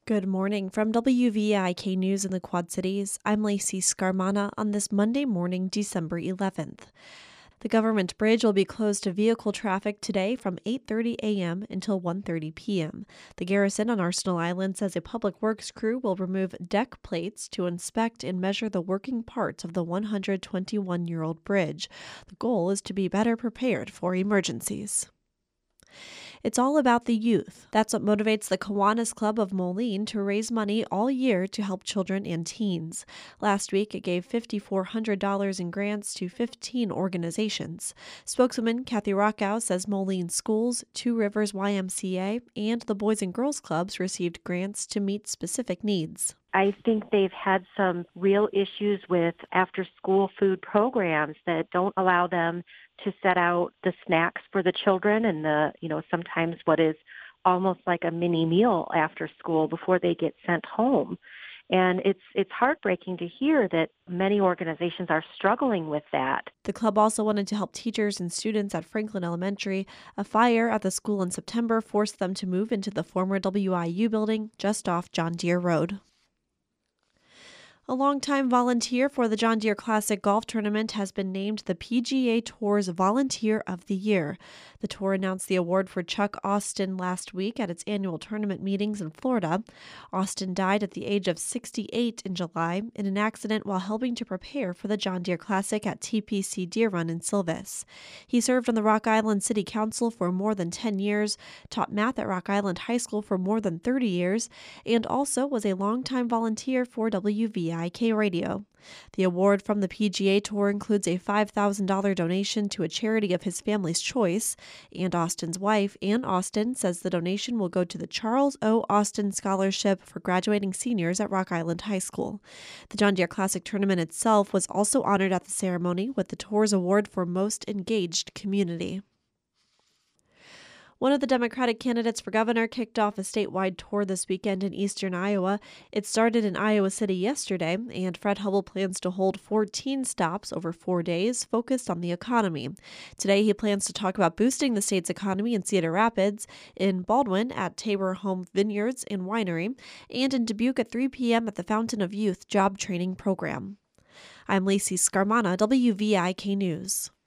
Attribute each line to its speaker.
Speaker 1: Good morning from WVIK News in the Quad Cities. I'm Lacey Scarmana on this Monday morning, December 11th. The government bridge will be closed to vehicle traffic today from 8:30 a.m. until 1:30 p.m. The garrison on Arsenal Island says a public works crew will remove deck plates to inspect and measure the working parts of the 121-year-old bridge. The goal is to be better prepared for emergencies. It's all about the youth. That's what motivates the Kiwanis Club of Moline to raise money all year to help children and teens. Last week, it gave $5,400 in grants to 15 organizations. Spokeswoman Kathy Rockow says Moline Schools, Two Rivers YMCA, and the Boys and Girls Clubs received grants to meet specific needs.
Speaker 2: I think they've had some real issues with after-school food programs that don't allow them to set out the snacks for the children and sometimes what is almost like a mini meal after school before they get sent home. And it's heartbreaking to hear that many organizations are struggling with that.
Speaker 1: The club also wanted to help teachers and students at Franklin Elementary. A fire at the school in September forced them to move into the former WIU building just off John Deere Road. A longtime volunteer for the John Deere Classic Golf Tournament has been named the PGA Tour's Volunteer of the Year. The tour announced the award for Chuck Austin last week at its annual tournament meetings in Florida. Austin died at the age of 68 in July in an accident while helping to prepare for the John Deere Classic at TPC Deer Run in Silvis. He served on the Rock Island City Council for more than 10 years, taught math at Rock Island High School for more than 30 years, and also was a longtime volunteer for WVIK Radio. The award from the PGA Tour includes a $5,000 donation to a charity of his family's choice, and Austin's wife, Ann Austin, says the donation will go to the Charles O. Austin Scholarship for graduating seniors at Rock Island High School. The John Deere Classic Tournament itself was also honored at the ceremony with the tour's award for Most Engaged Community. One of the Democratic candidates for governor kicked off a statewide tour this weekend in eastern Iowa. It started in Iowa City yesterday, and Fred Hubble plans to hold 14 stops over 4 days focused on the economy. Today, he plans to talk about boosting the state's economy in Cedar Rapids, in Baldwin at Tabor Home Vineyards and Winery, and in Dubuque at 3 p.m. at the Fountain of Youth Job Training Program. I'm Lacey Scarmana, WVIK News.